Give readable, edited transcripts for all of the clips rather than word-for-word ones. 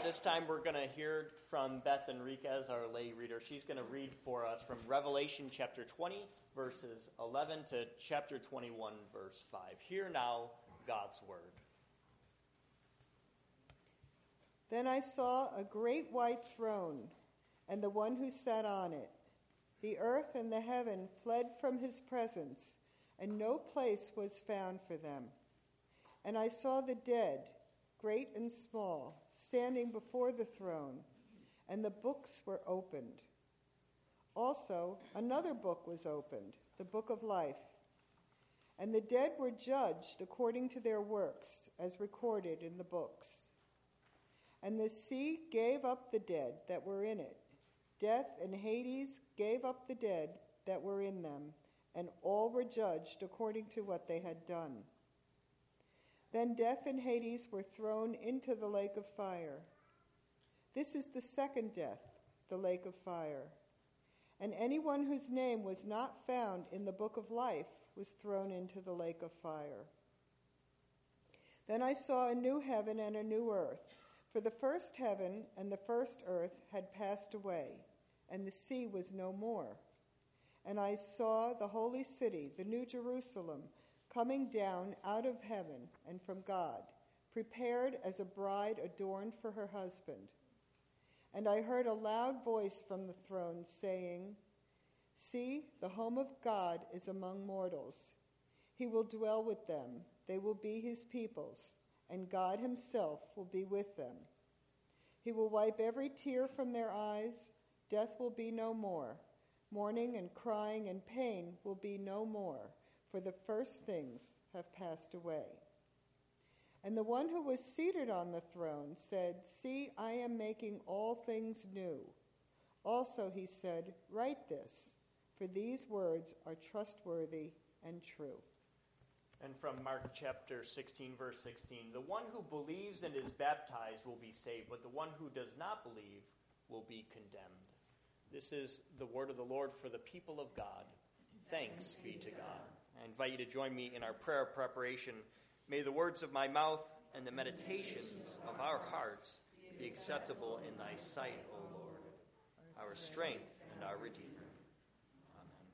This time we're going to hear from Beth Enriquez, our lay reader. She's going to read for us from Revelation chapter 20, verses 11 to chapter 21, verse 5. Hear now God's word. Then I saw a great white throne, and the one who sat on it. The earth and the heaven fled from his presence, and no place was found for them. And I saw the dead, great and small, standing before the throne, and the books were opened. Also, another book was opened, the book of life. And the dead were judged according to their works, as recorded in the books. And the sea gave up the dead that were in it. Death and Hades gave up the dead that were in them, and all were judged according to what they had done. Then death and Hades were thrown into the lake of fire. This is the second death, the lake of fire. And anyone whose name was not found in the book of life was thrown into the lake of fire. Then I saw a new heaven and a new earth, for the first heaven and the first earth had passed away, and the sea was no more. And I saw the holy city, the new Jerusalem, coming down out of heaven and from God, prepared as a bride adorned for her husband. And I heard a loud voice from the throne saying, "See, the home of God is among mortals. He will dwell with them. They will be his peoples, and God himself will be with them. He will wipe every tear from their eyes. Death will be no more. Mourning and crying and pain will be no more, for the first things have passed away." And the one who was seated on the throne said, "See, I am making all things new." Also he said, "Write this, for these words are trustworthy and true." And from Mark chapter 16, verse 16, "The one who believes and is baptized will be saved, but the one who does not believe will be condemned." This is the word of the Lord for the people of God. Thanks be to God. I invite you to join me in our prayer preparation. May the words of my mouth and the meditations of our hearts be acceptable in thy sight, O Lord, our strength and our Redeemer. Amen.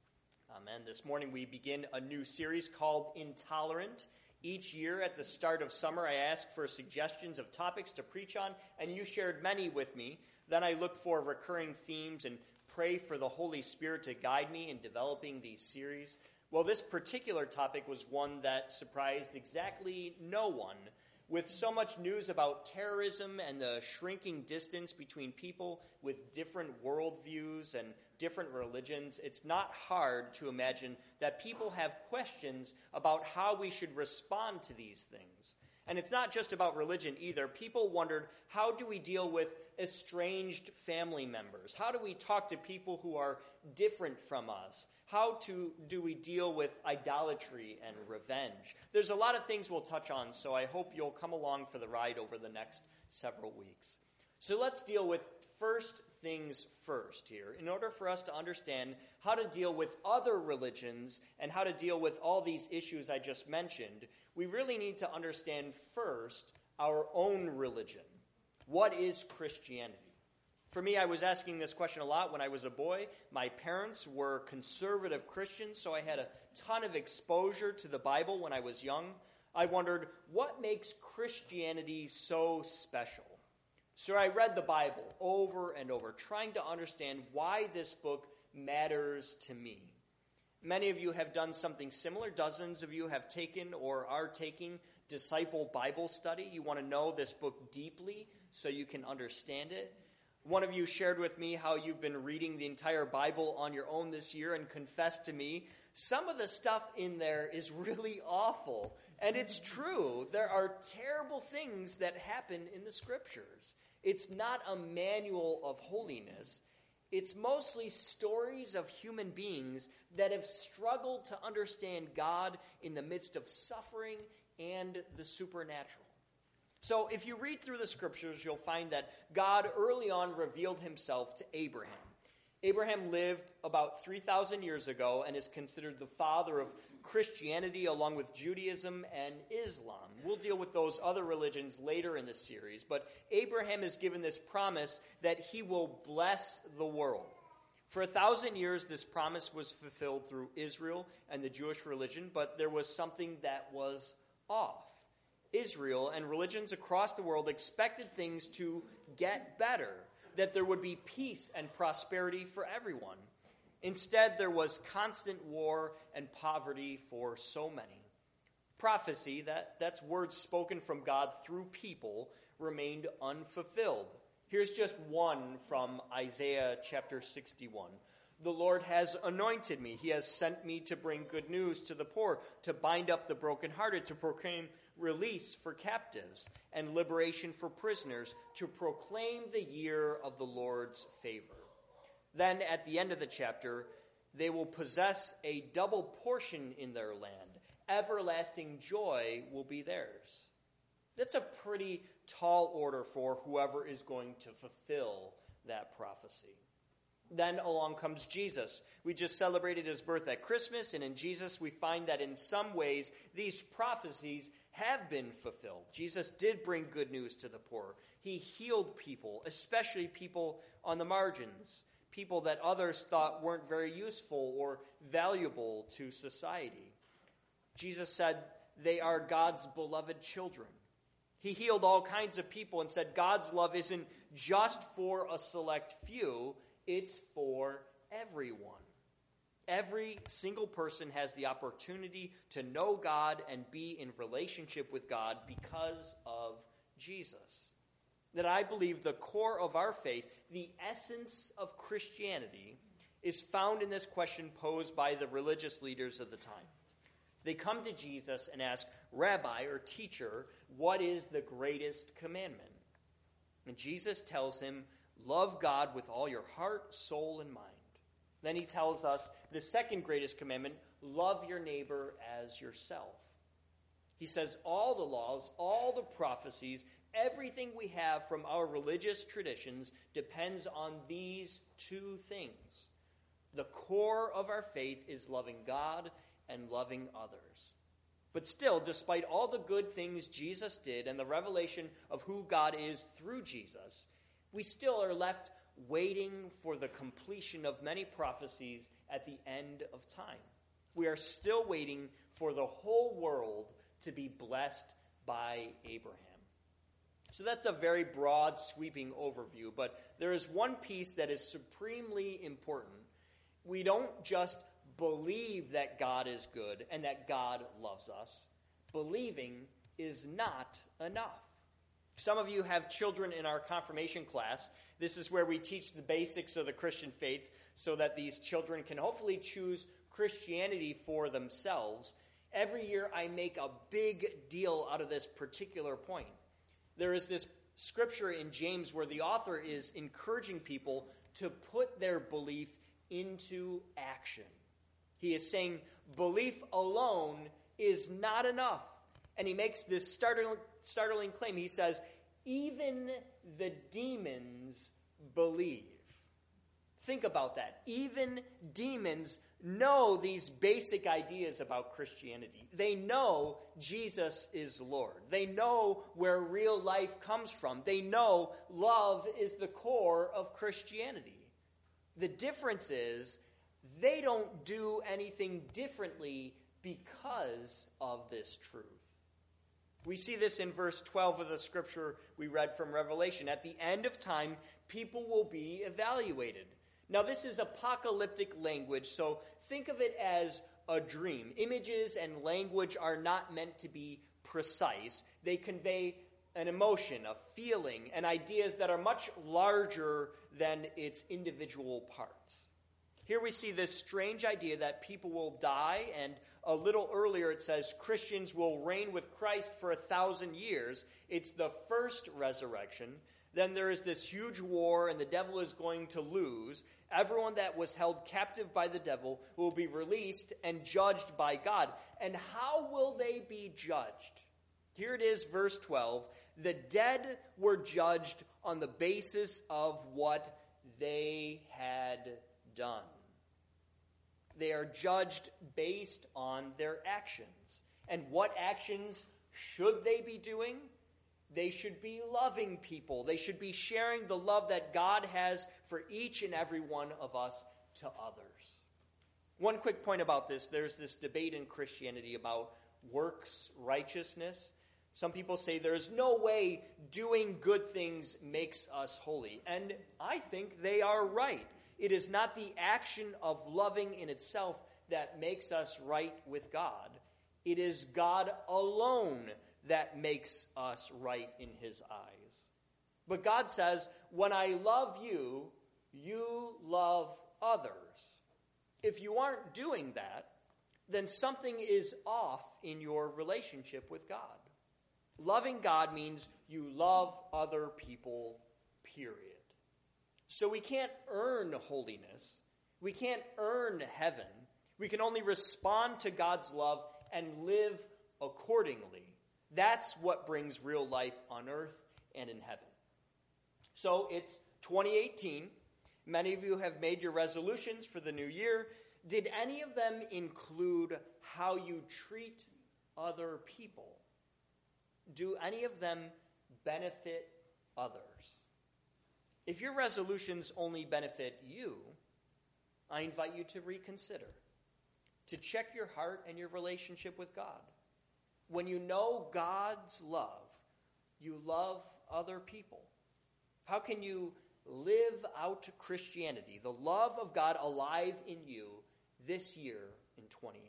Amen. This morning we begin a new series called Intolerant. Each year at the start of summer, I ask for suggestions of topics to preach on, and you shared many with me. Then I look for recurring themes and pray for the Holy Spirit to guide me in developing these series. Well, this particular topic was one that surprised exactly no one. With so much news about terrorism and the shrinking distance between people with different worldviews and different religions, it's not hard to imagine that people have questions about how we should respond to these things. And it's not just about religion either. People wondered, how do we deal with estranged family members? How do we talk to people who are different from us? How do we deal with idolatry and revenge? There's a lot of things we'll touch on, so I hope you'll come along for the ride over the next several weeks. So let's deal with first things first here. In order for us to understand how to deal with other religions and how to deal with all these issues I just mentioned, we really need to understand first our own religion. What is Christianity? For me, I was asking this question a lot when I was a boy. My parents were conservative Christians, so I had a ton of exposure to the Bible when I was young. I wondered, what makes Christianity so special? So I read the Bible over and over, trying to understand why this book matters to me. Many of you have done something similar. Dozens of you have taken or are taking Disciple Bible Study. You want to know this book deeply so you can understand it. One of you shared with me how you've been reading the entire Bible on your own this year and confessed to me, some of the stuff in there is really awful. And it's true. There are terrible things that happen in the Scriptures. It's not a manual of holiness. It's mostly stories of human beings that have struggled to understand God in the midst of suffering and the supernatural. So if you read through the Scriptures, you'll find that God early on revealed himself to Abraham. Abraham lived about 3,000 years ago and is considered the father of Christianity along with Judaism and Islam. We'll deal with those other religions later in the series, but Abraham is given this promise that he will bless the world. For 1,000 years, this promise was fulfilled through Israel and the Jewish religion, but there was something that was off. Israel and religions across the world expected things to get better, that there would be peace and prosperity for everyone. Instead, there was constant war and poverty for so many. Prophecy, that's words spoken from God through people, remained unfulfilled. Here's just one from Isaiah chapter 61. The Lord has anointed me. He has sent me to bring good news to the poor, to bind up the brokenhearted, to proclaim release for captives and liberation for prisoners, to proclaim the year of the Lord's favor. Then at the end of the chapter, they will possess a double portion in their land. Everlasting joy will be theirs. That's a pretty tall order for whoever is going to fulfill that prophecy. Then along comes Jesus. We just celebrated his birth at Christmas, and in Jesus we find that in some ways these prophecies have been fulfilled. Jesus did bring good news to the poor. He healed people, especially people on the margins, people that others thought weren't very useful or valuable to society. Jesus said they are God's beloved children. He healed all kinds of people and said God's love isn't just for a select few, it's for everyone. Every single person has the opportunity to know God and be in relationship with God because of Jesus. That I believe the core of our faith, the essence of Christianity, is found in this question posed by the religious leaders of the time. They come to Jesus and ask, Rabbi or teacher, what is the greatest commandment? And Jesus tells him, love God with all your heart, soul, and mind. Then he tells us the second greatest commandment, love your neighbor as yourself. He says all the laws, all the prophecies, everything we have from our religious traditions depends on these two things. The core of our faith is loving God and loving others. But still, despite all the good things Jesus did and the revelation of who God is through Jesus, we still are left waiting for the completion of many prophecies at the end of time. We are still waiting for the whole world to be blessed by Abraham. So that's a very broad, sweeping overview, but there is one piece that is supremely important. We don't just believe that God is good and that God loves us. Believing is not enough. Some of you have children in our confirmation class. This is where we teach the basics of the Christian faith so that these children can hopefully choose Christianity for themselves. Every year I make a big deal out of this particular point. There is this scripture in James where the author is encouraging people to put their belief into action. He is saying belief alone is not enough. And he makes this startling claim. He says, even the demons believe. Think about that. Even demons know these basic ideas about Christianity. They know Jesus is Lord. They know where real life comes from. They know love is the core of Christianity. The difference is they don't do anything differently because of this truth. We see this in verse 12 of the scripture we read from Revelation. At the end of time, people will be evaluated. Now, this is apocalyptic language, so think of it as a dream. Images and language are not meant to be precise. They convey an emotion, a feeling, and ideas that are much larger than its individual parts. Here we see this strange idea that people will die, and a little earlier it says Christians will reign with Christ for 1,000 years. It's the first resurrection. Then there is this huge war, and the devil is going to lose. Everyone that was held captive by the devil will be released and judged by God. And how will they be judged? Here it is, verse 12. The dead were judged on the basis of what they had done. They are judged based on their actions. And what actions should they be doing? They should be loving people. They should be sharing the love that God has for each and every one of us to others. One quick point about this. There's this debate in Christianity about works righteousness. Some people say there's no way doing good things makes us holy. And I think they are right. It is not the action of loving in itself that makes us right with God. It is God alone that makes us right in his eyes. But God says, when I love you, you love others. If you aren't doing that, then something is off in your relationship with God. Loving God means you love other people, period. So we can't earn holiness. We can't earn heaven. We can only respond to God's love and live accordingly. That's what brings real life on earth and in heaven. So it's 2018. Many of you have made your resolutions for the new year. Did any of them include how you treat other people? Do any of them benefit others? If your resolutions only benefit you, I invite you to reconsider, to check your heart and your relationship with God. When you know God's love, you love other people. How can you live out Christianity, the love of God alive in you this year in 2018?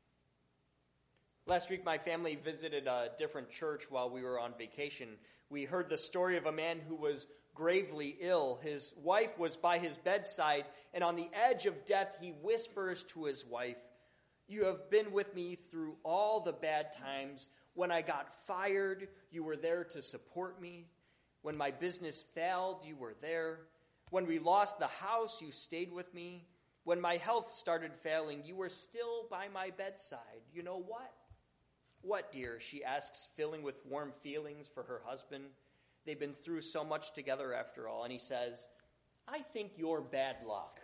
Last week, my family visited a different church while we were on vacation. We heard the story of a man who was gravely ill. His wife was by his bedside, and on the edge of death, he whispers to his wife, "You have been with me through all the bad times. When I got fired, you were there to support me. When my business failed, you were there. When we lost the house, you stayed with me. When my health started failing, you were still by my bedside. You know what?" "What, dear?" she asks, filling with warm feelings for her husband. They've been through so much together after all. And he says, "I think you're bad luck."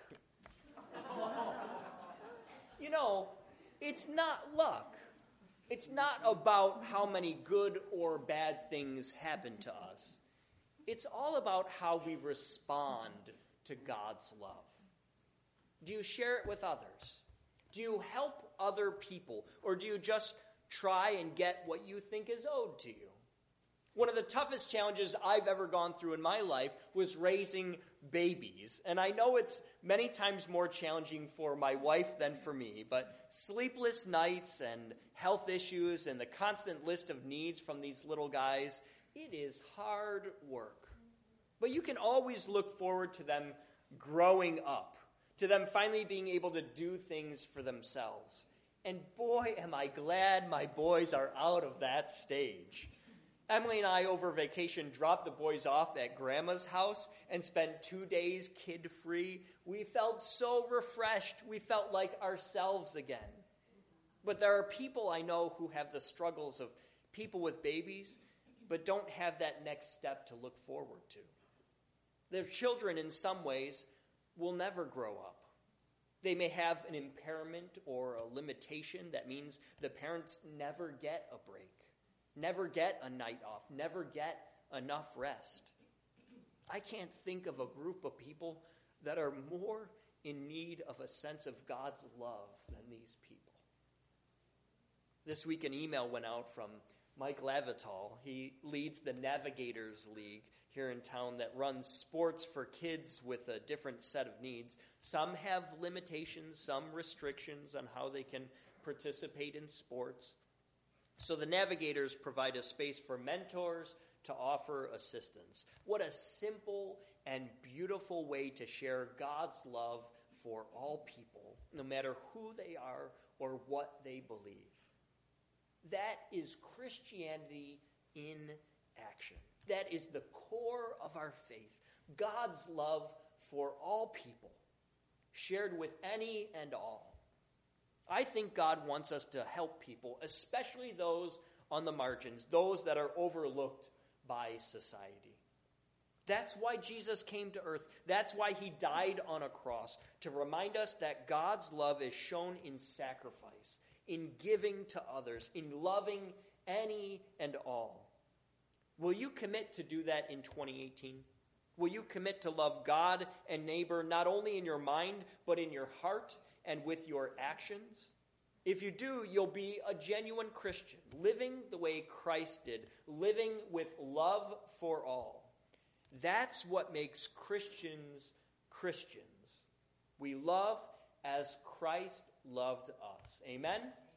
You know, it's not luck. It's not about how many good or bad things happen to us. It's all about how we respond to God's love. Do you share it with others? Do you help other people? Or do you just try and get what you think is owed to you? One of the toughest challenges I've ever gone through in my life was raising babies. And I know it's many times more challenging for my wife than for me, but sleepless nights and health issues and the constant list of needs from these little guys, it is hard work. But you can always look forward to them growing up, to them finally being able to do things for themselves. And boy, am I glad my boys are out of that stage. Emily and I, over vacation, dropped the boys off at Grandma's house and spent 2 days kid-free. We felt so refreshed. We felt like ourselves again. But there are people I know who have the struggles of people with babies, but don't have that next step to look forward to. Their children, in some ways, will never grow up. They may have an impairment or a limitation that means the parents never get a break. Never get a night off, never get enough rest. I can't think of a group of people that are more in need of a sense of God's love than these people. This week an email went out from Mike Lavital. He leads the Navigators League here in town that runs sports for kids with a different set of needs. Some have limitations, some restrictions on how they can participate in sports. So the Navigators provide a space for mentors to offer assistance. What a simple and beautiful way to share God's love for all people, no matter who they are or what they believe. That is Christianity in action. That is the core of our faith. God's love for all people, shared with any and all. I think God wants us to help people, especially those on the margins, those that are overlooked by society. That's why Jesus came to earth. That's why he died on a cross, to remind us that God's love is shown in sacrifice, in giving to others, in loving any and all. Will you commit to do that in 2018? Will you commit to love God and neighbor not only in your mind, but in your heart and with your actions? If you do, you'll be a genuine Christian, living the way Christ did, living with love for all. That's what makes Christians Christians. We love as Christ loved us. Amen?